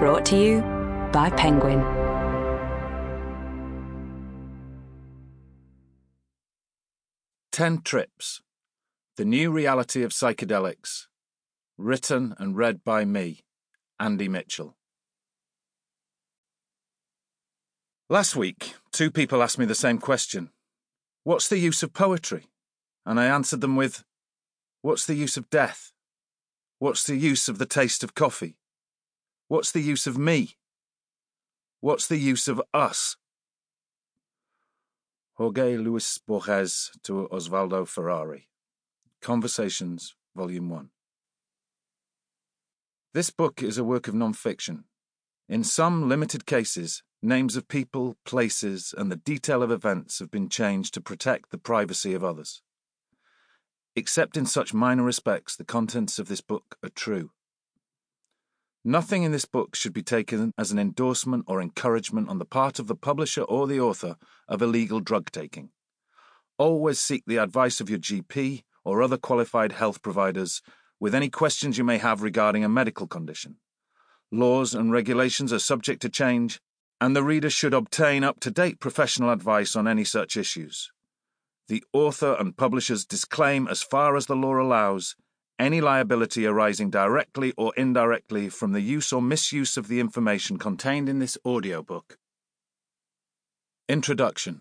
Brought to you by Penguin. Ten Trips, The New Reality of Psychedelics. Written and read by me, Andy Mitchell. Last week, two people asked me the same question. What's the use of poetry? And I answered them with, what's the use of death? What's the use of the taste of coffee? What's the use of me? What's the use of us? Jorge Luis Borges to Osvaldo Ferrari. Conversations, Volume 1. This book is a work of non-fiction. In some limited cases, names of people, places, and the detail of events have been changed to protect the privacy of others. Except in such minor respects, the contents of this book are true. Nothing in this book should be taken as an endorsement or encouragement on the part of the publisher or the author of illegal drug taking. Always seek the advice of your GP or other qualified health providers with any questions you may have regarding a medical condition. Laws and regulations are subject to change, and the reader should obtain up-to-date professional advice on any such issues. The author and publishers disclaim, as far as the law allows, any liability arising directly or indirectly from the use or misuse of the information contained in this audiobook. Introduction.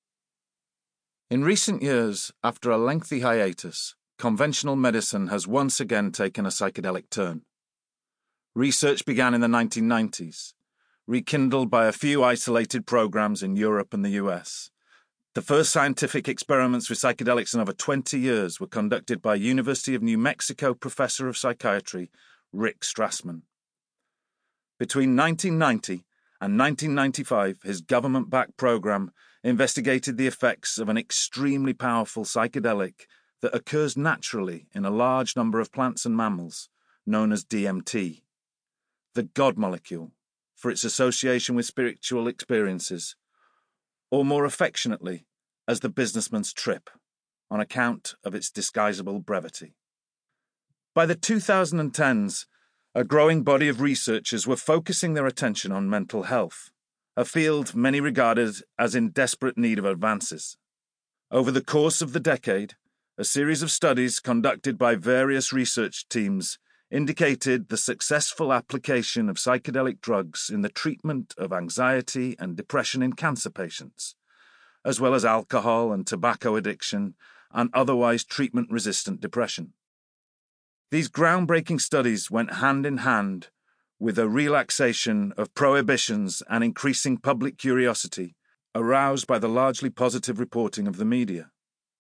In recent years, after a lengthy hiatus, conventional medicine has once again taken a psychedelic turn. Research began in the 1990s, rekindled by a few isolated programs in Europe and the US. The first scientific experiments with psychedelics in over 20 years were conducted by University of New Mexico professor of psychiatry, Rick Strassman. Between 1990 and 1995, his government-backed program investigated the effects of an extremely powerful psychedelic that occurs naturally in a large number of plants and mammals, known as DMT, the God molecule, for its association with spiritual experiences, or more affectionately, as the businessman's trip, on account of its disguisable brevity. By the 2010s, a growing body of researchers were focusing their attention on mental health, a field many regarded as in desperate need of advances. Over the course of the decade, a series of studies conducted by various research teams indicated the successful application of psychedelic drugs in the treatment of anxiety and depression in cancer patients, as well as alcohol and tobacco addiction and otherwise treatment-resistant depression. These groundbreaking studies went hand in hand with a relaxation of prohibitions and increasing public curiosity aroused by the largely positive reporting of the media.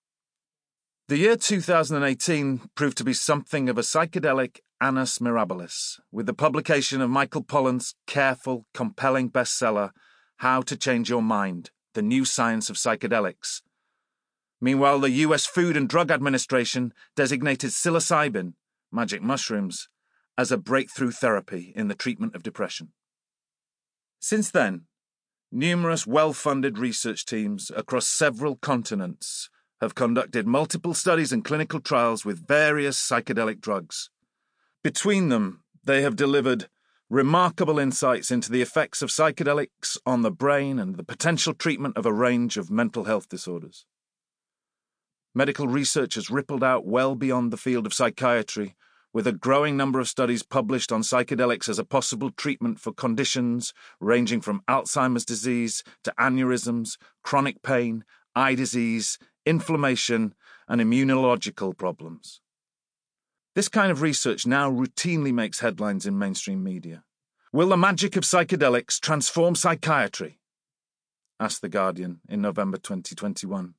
The year 2018 proved to be something of a psychedelic annus mirabilis, with the publication of Michael Pollan's careful, compelling bestseller, How to Change Your Mind, The New Science of Psychedelics. Meanwhile, the US Food and Drug Administration designated psilocybin, magic mushrooms, as a breakthrough therapy in the treatment of depression. Since then, numerous well-funded research teams across several continents have conducted multiple studies and clinical trials with various psychedelic drugs. Between them, they have delivered remarkable insights into the effects of psychedelics on the brain and the potential treatment of a range of mental health disorders. Medical research has rippled out well beyond the field of psychiatry, with a growing number of studies published on psychedelics as a possible treatment for conditions ranging from Alzheimer's disease to aneurysms, chronic pain, eye disease, inflammation, and immunological problems. This kind of research now routinely makes headlines in mainstream media. Will the magic of psychedelics transform psychiatry? Asked The Guardian in November 2021.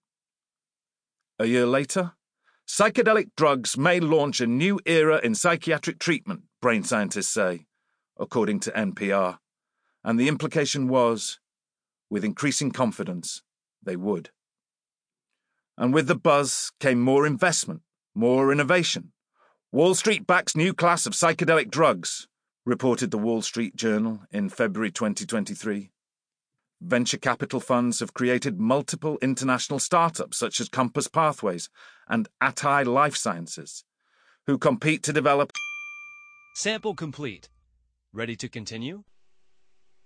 A year later, psychedelic drugs may launch a new era in psychiatric treatment, brain scientists say, according to NPR. And the implication was, with increasing confidence, they would. And with the buzz came more investment, more innovation. Wall Street backs new class of psychedelic drugs, reported the Wall Street Journal in February 2023. Venture capital funds have created multiple international startups such as Compass Pathways and Atai Life Sciences, who compete to develop. Sample complete. Ready to continue?